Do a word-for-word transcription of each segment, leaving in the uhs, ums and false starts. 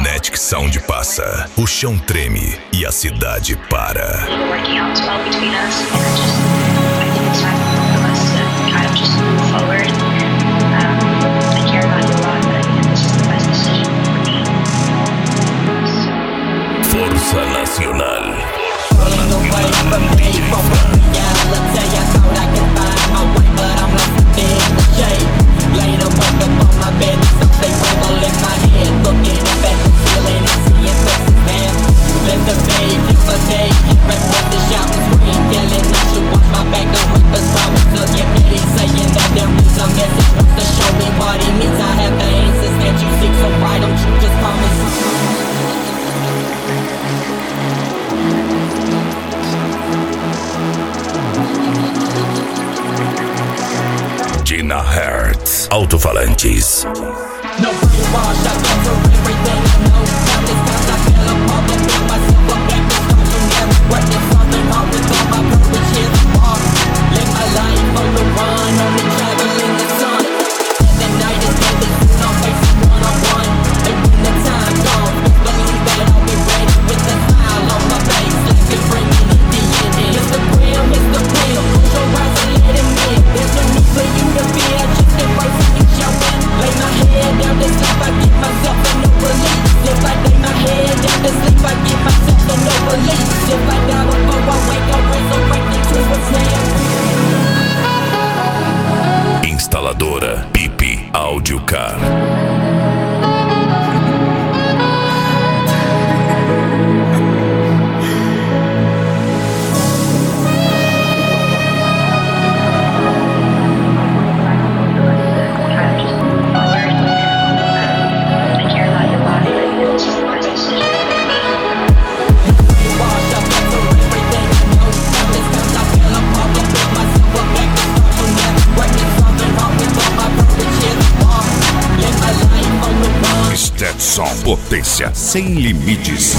Kinetic Sound passa, o chão treme e a cidade para. Working out well between us, and just I think it's time for both of us to kind of just move forward. Um, I care about you a lot, but I think this is the best decision for me. So. Força Nacional. Dina Hertz, Alto-Falantes. Instaladora Pipi Audiocar. Stetson, potência sem limites.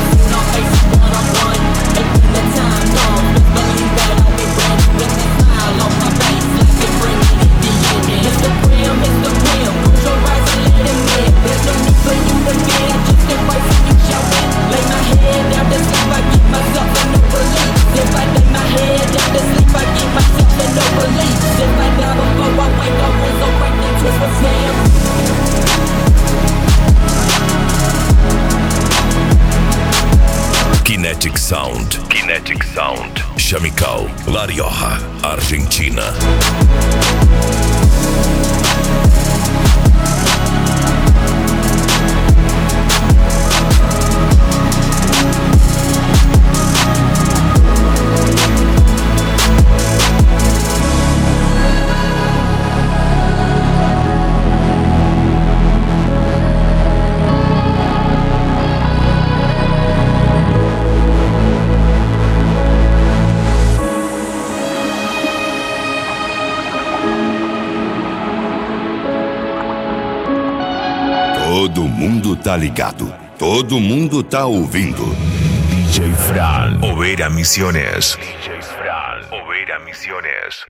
Kinetic Sound, Kinetic Sound, Chamical, La Rioja, Argentina. Todo mundo tá ligado. Todo mundo tá ouvindo. D J Fran, Oveira Misiones. D J Fran, Oveira Misiones.